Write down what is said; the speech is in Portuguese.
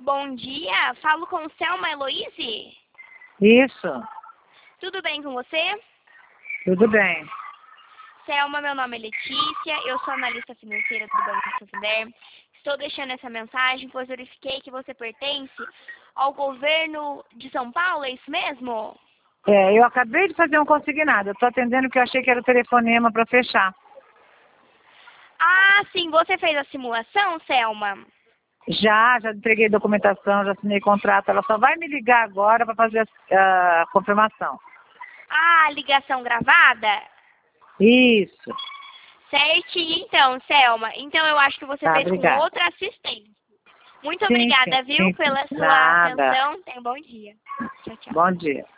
Bom dia, falo com Selma Eloise. Isso, Tudo bem com você? tudo bem. Selma, meu nome é Letícia, eu sou analista financeira do Banco Santander. Estou deixando essa mensagem, pois verifiquei que você pertence ao governo de São Paulo, é isso mesmo? Eu acabei de fazer um consignado. Eu estou atendendo porque eu achei que era o telefonema para fechar. Ah, sim, você fez a simulação, Selma? Já entreguei documentação, já assinei contrato. Ela só vai me ligar agora para fazer a confirmação. Ah, ligação gravada? Isso. Certinho, então, Selma. Então, eu acho que você Tá, fez com obrigada. outra assistente. Muito Sim, obrigada, viu, sim. pela sua Nada. atenção. Tenha um bom dia. Tchau, tchau. Bom dia.